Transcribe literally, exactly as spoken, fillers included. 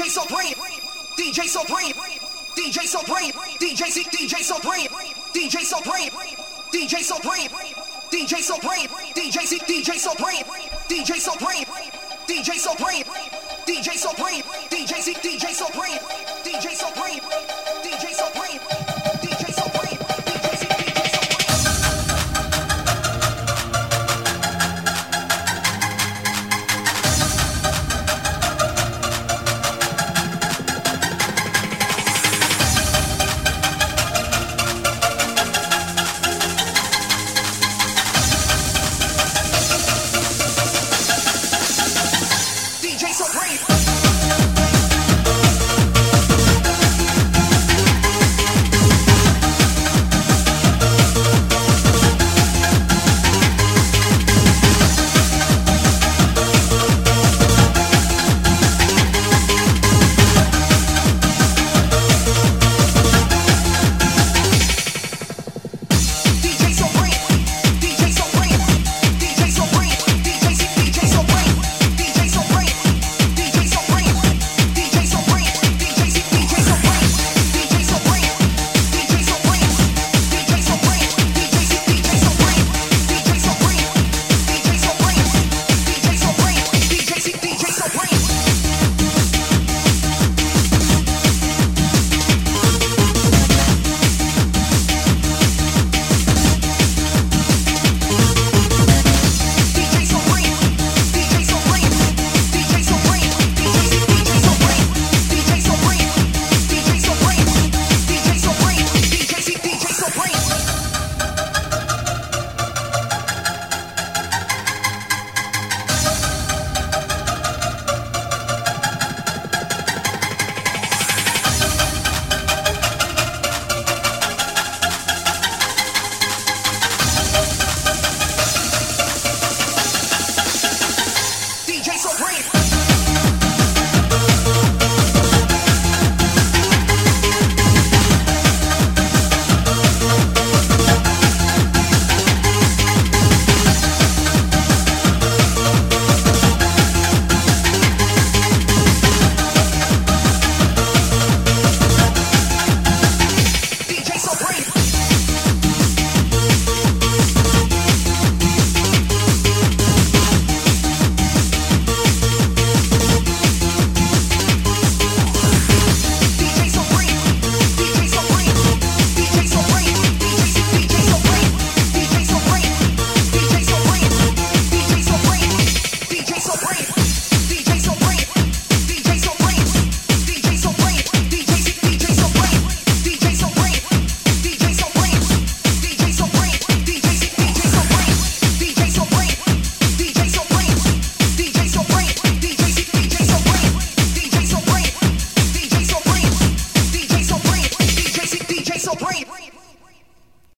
Supreme, D J Supreme, D J Supreme, D J C, D J Supreme, D J Supreme, D J Supreme, D J Supreme, D J C, D J Supreme, D J Supreme, D J Supreme, D J Supreme, D J C, D J Supreme, D J Supreme, D J Supreme, D J Supreme, D J C, D J D J Supreme.